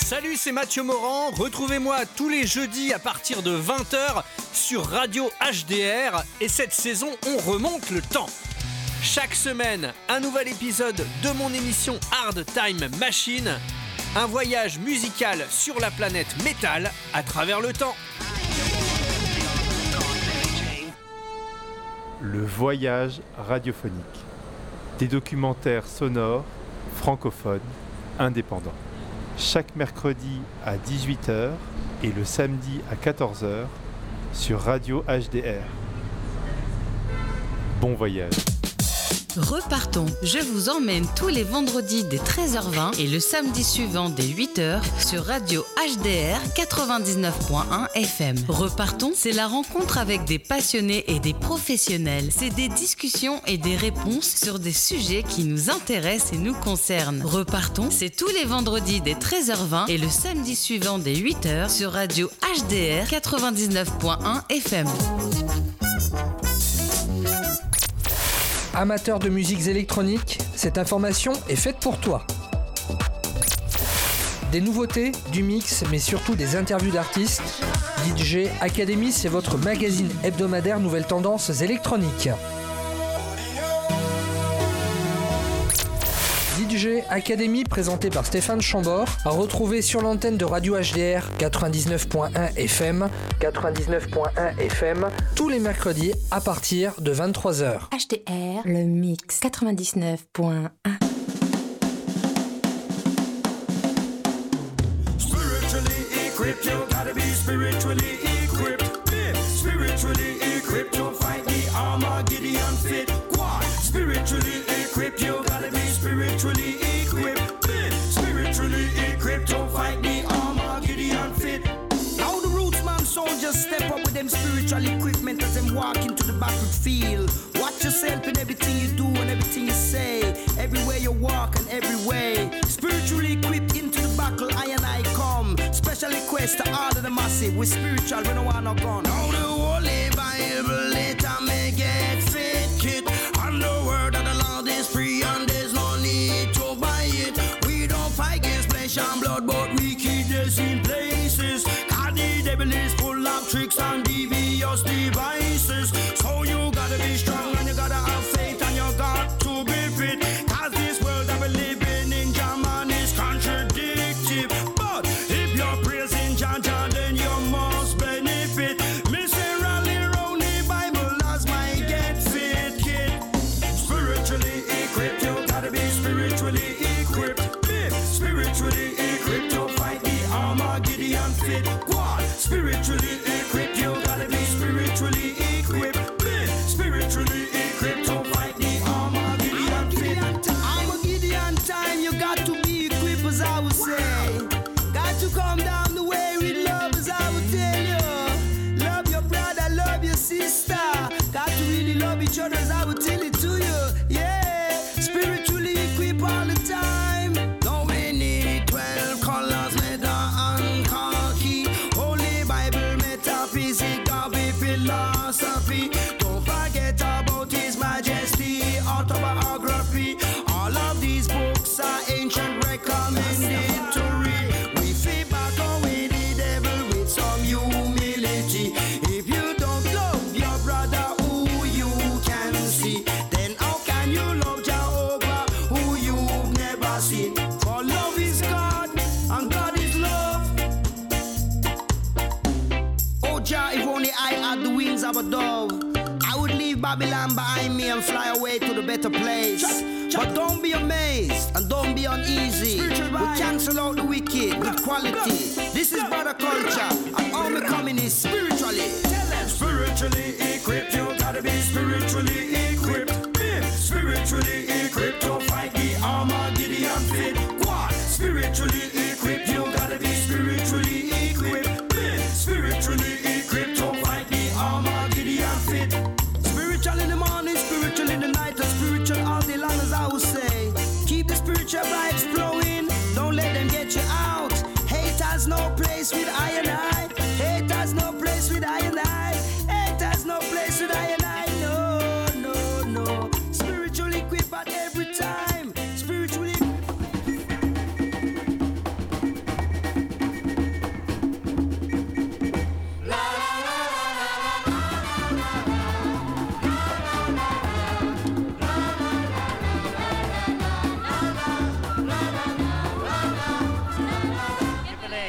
Salut, c'est Mathieu Morand. Retrouvez-moi tous les jeudis à partir de 20h sur Radio HDR. Et cette saison, on remonte le temps. Chaque semaine, un nouvel épisode de mon émission Hard Time Machine. Un voyage musical sur la planète métal à travers le temps. Le voyage radiophonique. Des documentaires sonores, francophones, indépendants. Chaque mercredi à 18h et le samedi à 14h sur Radio HDR. Bon voyage. Repartons. Je vous emmène tous les vendredis dès 13h20 et le samedi suivant dès 8h sur Radio HDR 99.1 FM. Repartons, c'est la rencontre avec des passionnés et des professionnels. C'est des discussions et des réponses sur des sujets qui nous intéressent et nous concernent. Repartons, c'est tous les vendredis dès 13h20 et le samedi suivant dès 8h sur Radio HDR 99.1 FM. Amateur de musiques électroniques, cette information est faite pour toi. Des nouveautés, du mix, mais surtout des interviews d'artistes. DJ Academy, c'est votre magazine hebdomadaire nouvelles tendances électroniques. DJ Academy, présenté par Stéphane Chambord, à retrouver sur l'antenne de Radio HDR 99.1 FM, tous les mercredis à partir de 23h. HDR, le mix 99.1. Spiritually equipped, you gotta be spiritually equipped. Spiritually equipped, you'll fight the Armageddon fit. Spiritually equipped, you gotta be spiritually equipped. Spiritually equipped, you'll fight the Armageddon fit. Now the roots man soldiers step up with them spiritual equipment as them walk into the battlefield. Watch yourself in everything you do and everything you say, everywhere you walk and every way. Spiritually equipped into the battle, I and I come. Special request to all of the massive, with spiritual, we don't want no gun. Now the Holy Bible, later may get fit kit. And the word of the Lord is free and there's no need to buy it. We don't fight against flesh and blood, but we keep this in places. God, the devil is full of tricks and devious devices. So you gotta be strong and you gotta have faith and you got to be fit. Cause this world that we live in German is contradictive. But if you're praising Jah, then you must benefit. Me say rally round the Bible as my get fit kid. Spiritually equipped, you gotta be spiritually equipped. Spiritually equipped to fight the Armageddon fit. What? Spiritually equipped, you gotta be spiritually equipped. Spiritually equipped to fight the Armageddon fit. Armageddon time, you got to be equipped, as I would say. Got to come down the way with love, as I would tell you. Love your brother, love your sister. Got to really love each other, as I would tell it to you. Yeah, spiritually equipped all the time. Now we need 12 colors, leather and khaki. Holy Bible, metaphysics, Gavi philosophy. Don't forget about His Majesty, autobiography. All of these books are ancient, recommended to read. We feed back away the devil with some humility. If you don't love your brother who you can see, then how can you love Jehovah who you've never seen? For love is God and God is love. Oh Jah, if only I had the wings of a dove, I would leave Babylon behind me and fly away to the better place. But don't be amazed and don't be uneasy. We cancel out the wicked with quality. This is brother culture and all me coming is spiritually. Spiritually equipped, you gotta be spiritually equipped. Spiritually equipped to fight the Armageddon fit. What? Spiritually equipped, you gotta be spiritually equipped. Spiritually equipped to fight the Armageddon fit. Spiritual in the morning, spiritual in the night, and spiritual all day long, as I would say. Keep the spiritual vibes flowing, don't let them get you out. Hate has no place with I and I. Hate has no place with I and I. Hate has no place with I and I. No, no, no. Spiritually equipped at every time. Spiritually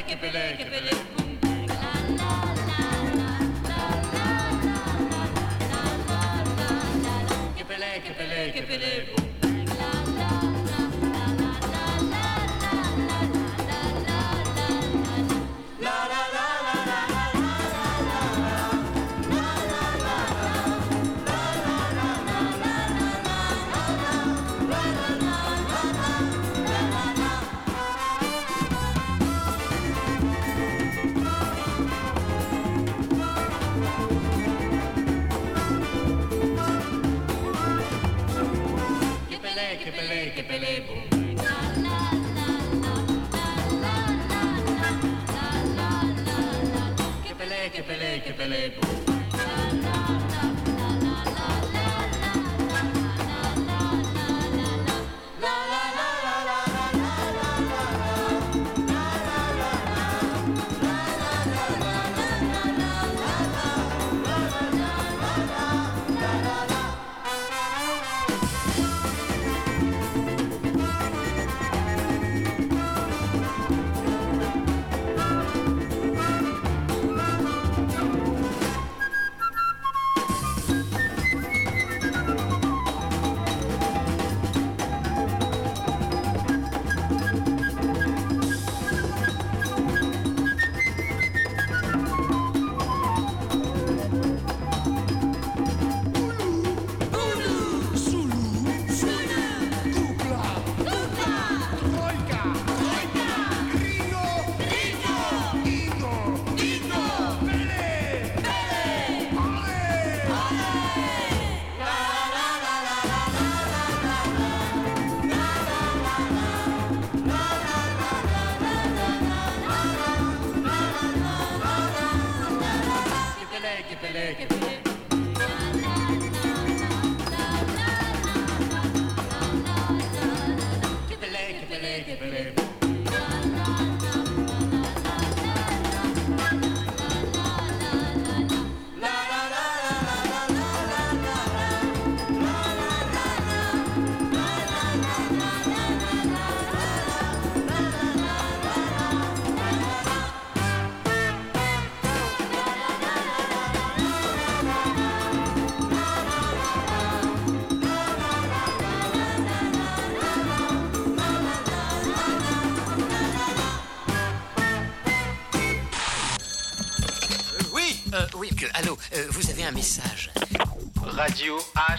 Allô, vous avez un message. Radio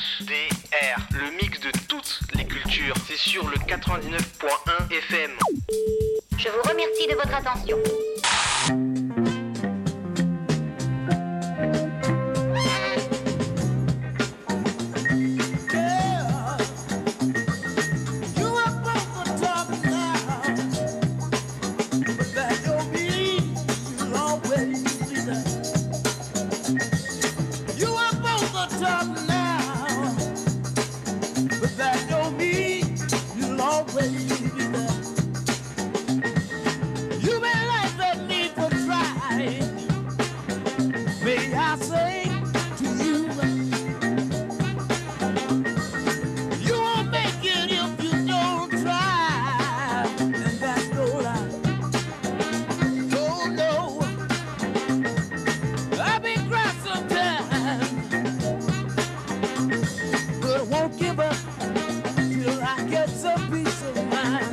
HDR, le mix de toutes les cultures. C'est sur le 99.1 FM. Je vous remercie de votre attention. Give up till I get some peace of mind.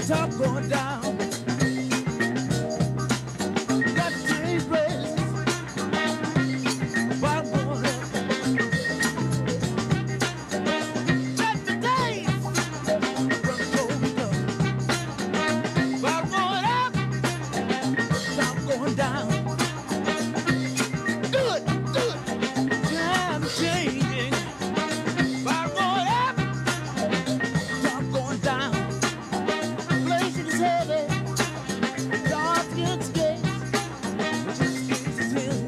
top going down. Got to change ways. Bottom going up. Just the days. Run going up. Bottom going up. Top going down. Good, good. Time changing. Bottom going up. Top going down. Inflation is heavy. Dark skin skates. Just skates is heavy.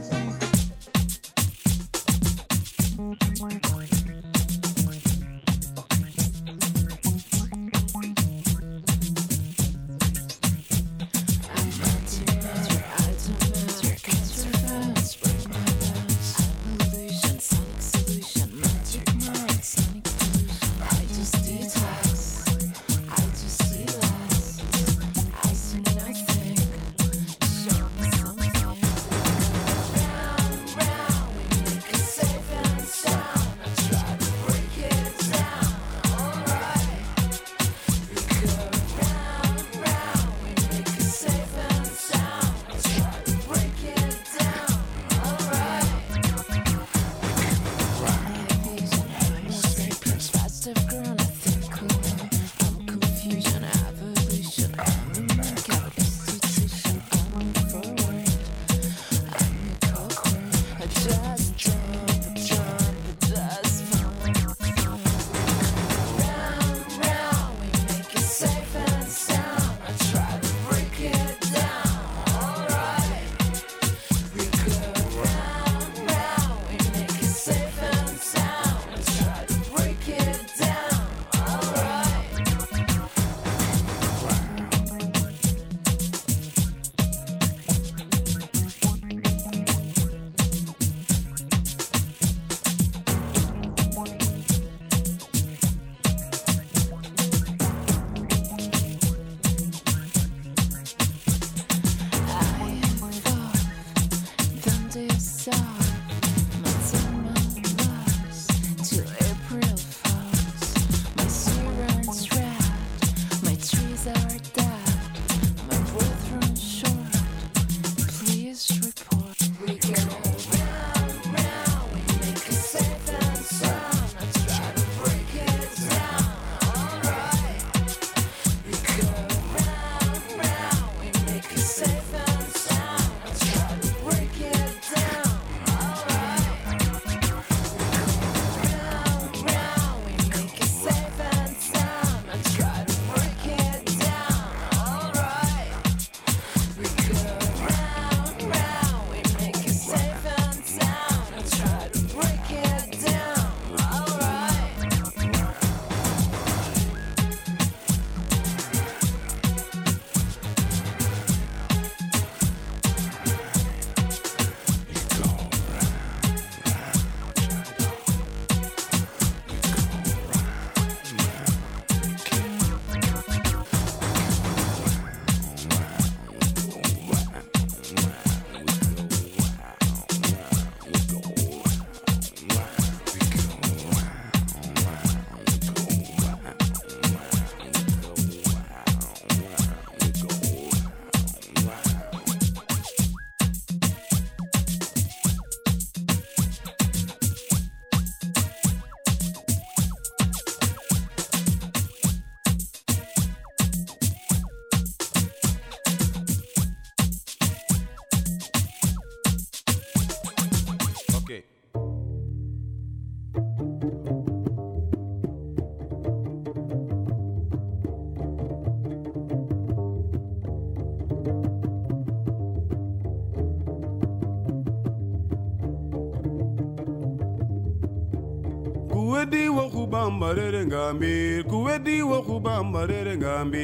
Kuwedi wa kubamba rere ngambi, kuwedi wa kubamba rere ngambi.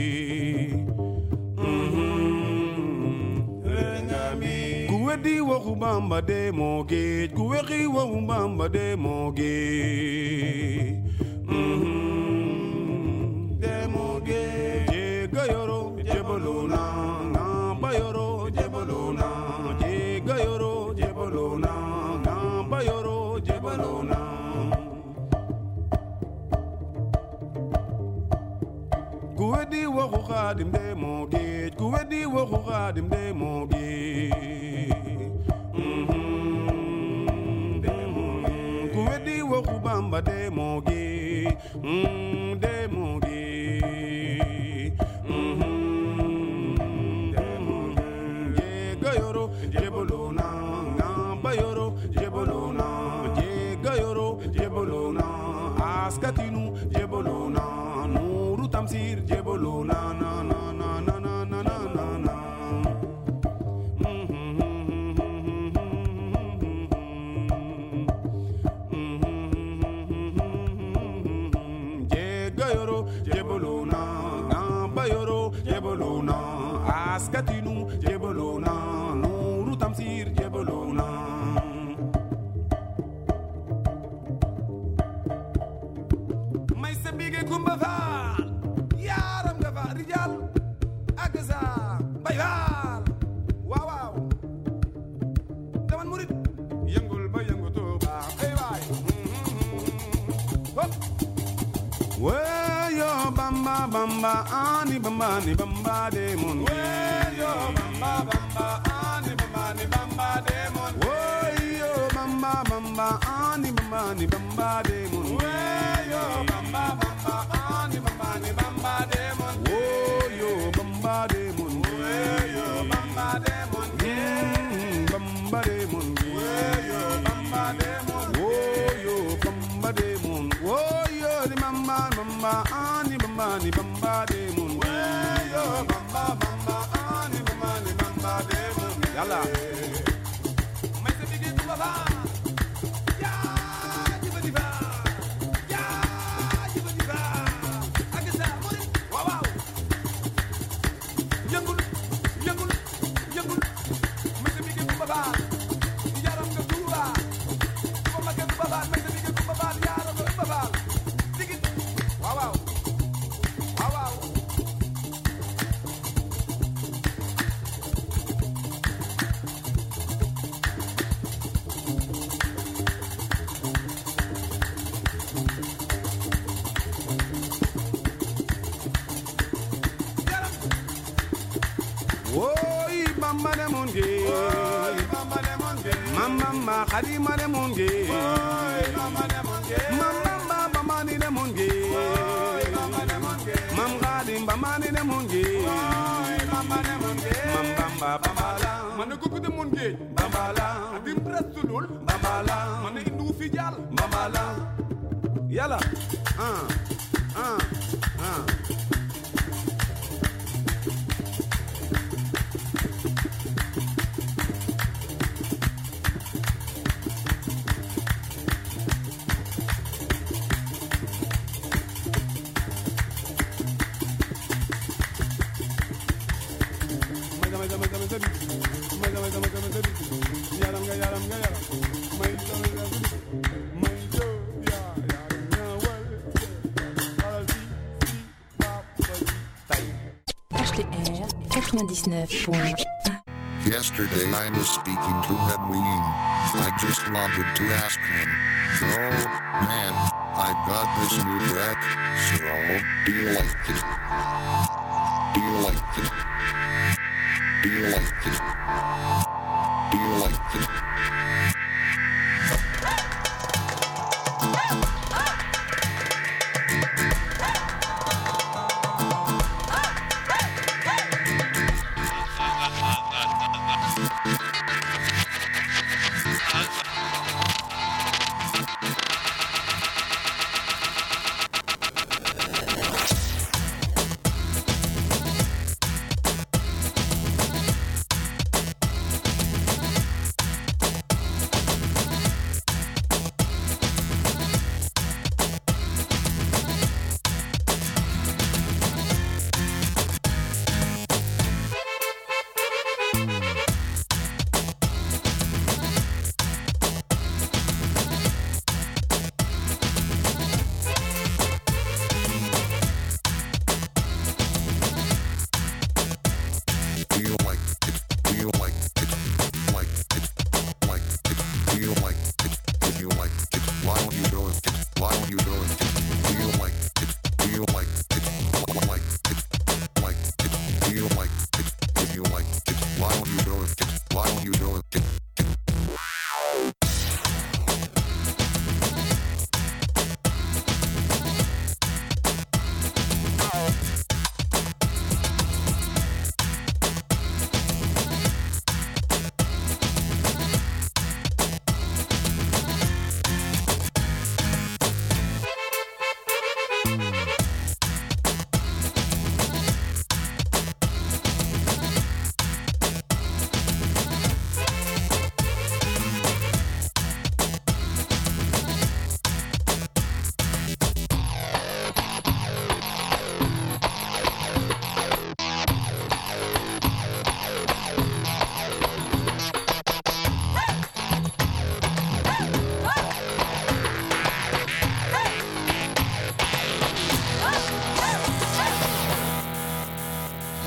Rere ngambi. Kuwedi wa kubamba de moge, kuwedi wa kubamba de moge. De moge. Je gayoro, je bolona, na bayoro, je bolona. Je gayoro, je bolona, na bayoro, je bolona. Kuwedi wa waxu xaadim de moo géej ku weddi waxu xaadim de moo géej ku weddi waxu Bamba de moo géej de moo géej Jegayoro jebolona Ngambayoro jebolona Jegayoro jebolona Askatinu jebolona Nuru Tamsir jebolona na na na na na na na na na Jegayoro jebolona Ngambayoro jebolona Askatinu jebolona Nuru Tamsir jebolona may sa bige kumba faal yaaram nga fa rijal ak sa bay faal waaw waaw daman murit yëngul ba yëngu tuuba ay waay hop weyo bamba bamba ani bamba ni bamba de mon weyo bamba bamba ani bamba ni bamba de mon weyo bamba bamba ani bamba ni bamba de mon weyo bamba bamba ani bamba ni bamba de mon weyo bamba de mon weyo bamba de mon bamba de mon weyo bamba de mon weyo bamba de mon weyo di mama mama ani bamba ni bamba de mon weyo bamba bamba ani bamba ni bamba de mon yalla may sa bigi tu baba ya jiba diba ya jiba diba ak sa mori waaw waaw yëngul yëngul yëngul may sa bigi tu baba yaram nga tuura ko ma ke tu baba may sa bigi tu baba yaram nga baba digi waaw waaw waaw waaw Oy bamba de mon ge oy bamba de mon ge mama khadima de mon ge oy bamba de mon ge mama bamba ni de mon ge oy bamba de mon ge mam khadim bamba ni de mon ge oy bamba de mon ge mam bamba bamba la man ko de mon ge bamba la adim rasulul bamba la man indu fi jall bamba la yalla HDR 99.1. Yesterday I was speaking to Edwin. I just wanted to ask him. Oh, man, I got this new track. So, do you like it? Do you like it? Do you like it? Do you like it?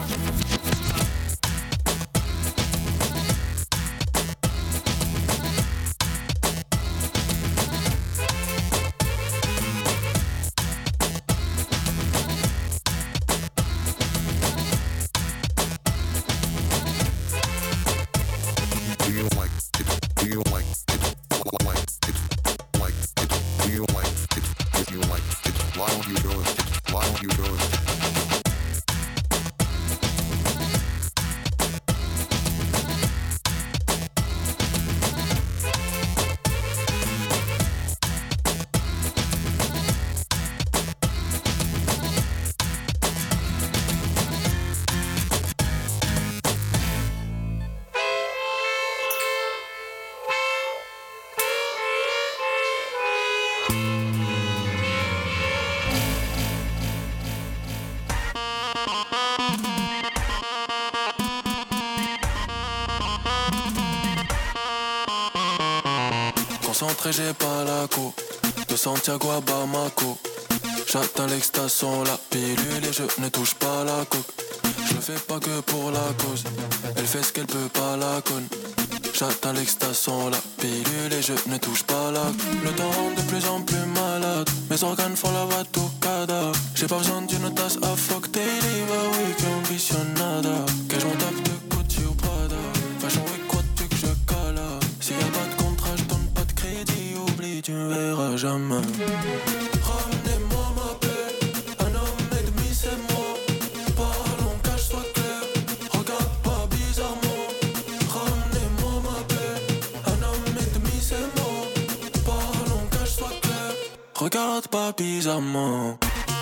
Concentré, j'ai pas la co. De Santiago à Bamako. J'atteins l'extaston, la pilule et je ne touche pas la coque. Je le fais pas que pour la cause. Elle fait ce qu'elle peut pas la conne. J'atteins l'extaston, la pilule et je ne touche pas la coque. Le temps rend de plus en plus malade. Mes organes font la batucada. J'ai pas besoin d'une tasse à floc daily. Bah oui, que ambitionada. Que je m'en tape de Gucci ou Prada. Fashion week, quoi tu que je cala. S'il y a pas de contrat, je donne pas de crédit. Oublie, tu me verras jamais. Ramenez-moi ma paix. Un homme et demi, c'est moi. Parlons, cache-toi clair. Regarde pas bizarrement. Ramenez-moi ma paix. Un homme et demi, c'est moi. Parlons, cache-toi clair. Regarde pas bizarrement.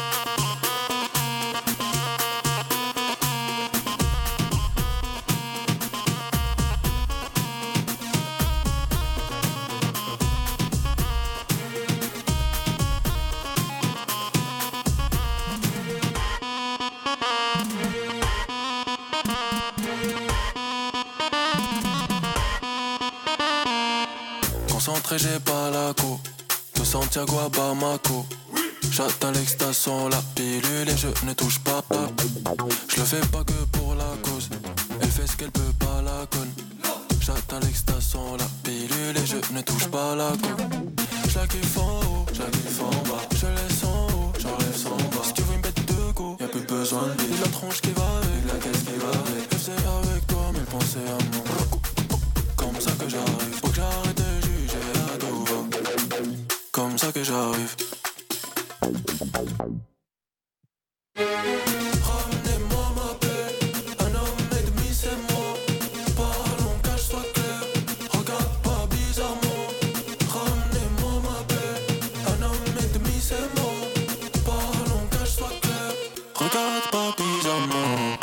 Concentré, j'ai pas la co. De Santiago à Bamako. J'atteins l'extaston, la pilule et je ne touche pas. Je le fais pas que pour la cause. Elle fait ce qu'elle peut pas la conne. J'atteins l'extaston, la pilule et je ne touche pas la coque. Je la kiffe en haut, je la kiffe en bas. Je laisse en haut, j'enlève son bas. Si tu veux une bête de go, y'a plus besoin de vie. La tronche qui va avec, la caisse qui va avec. Je faisais avec toi, mais pensez à moi. Comme ça que j'arrive, faut que j'arrête de juger à tout va. Comme ça que j'arrive. Ramenez-moi ma paix. Un homme et demi, c'est moi. Parlons, cache-toi clair. Regarde pas bizarrement. Ramenez-moi ma paix. Un homme et demi, c'est moi. Parlons, cache-toi clair. Regarde pas bizarrement.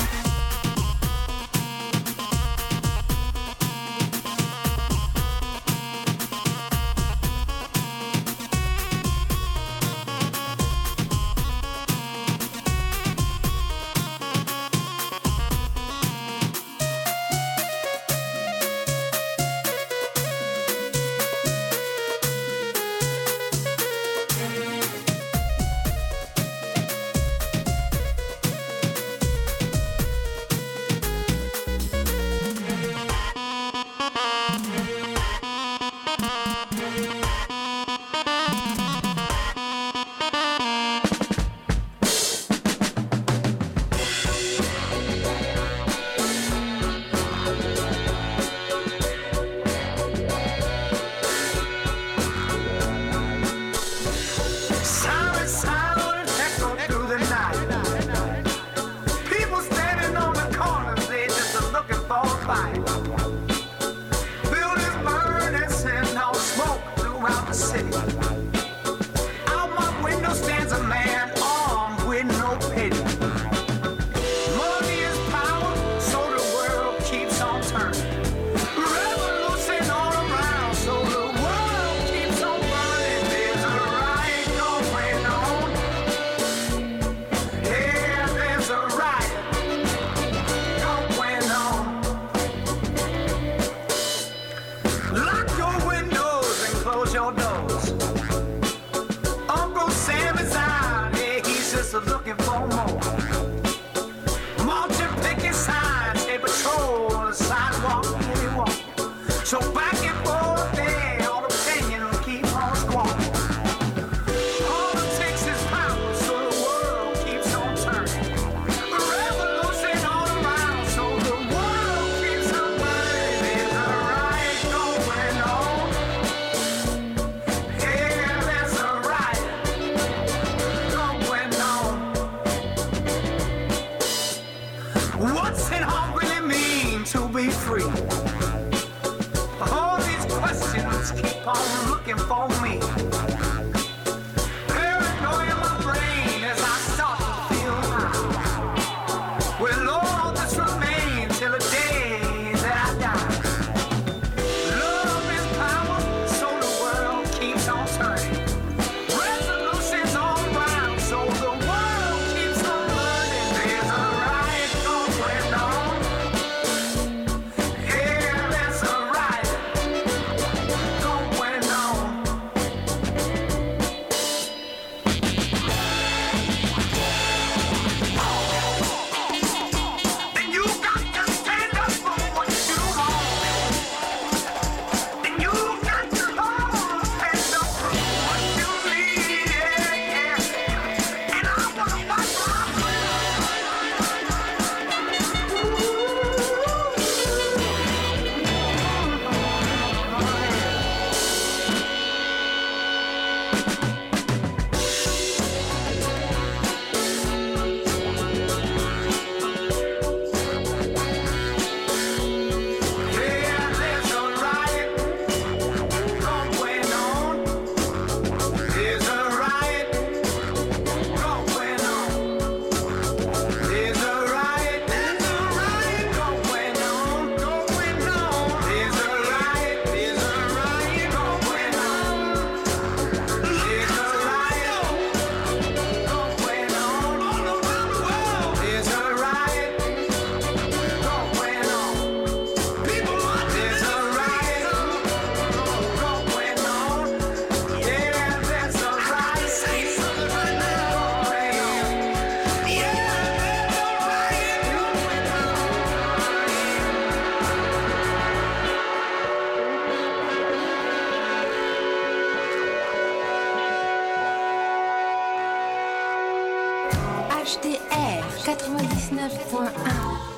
So back and forth there, all opinion will keep on squawking. Politics is power, so the world keeps on turning. A revolution all around, so the world keeps on burning. There's a riot going on. Yeah, there's a riot going on. What's it all really mean to be free? All these questions keep on looking for me. Paranoia in my brain as I start to feel high. Will all this remain till the day that I die? Love is power, so the world keeps on turning. Resolutions all around, so the world keeps on burning. There's a riot going on. Yeah, there's a riot going on. And you got to stand up for what you want. And you got to stand up for what you need. Yeah. And I wanna fight for my Yeah, there's a riot going on. There's a riot going on. There's a riot going on. There's a riot going on. There's a riot going on. All around the world. There's a riot going on. People want there's a riot going on. Yeah, there's a riot. Say something right now. Yeah, there's a riot going on. HDR 99.1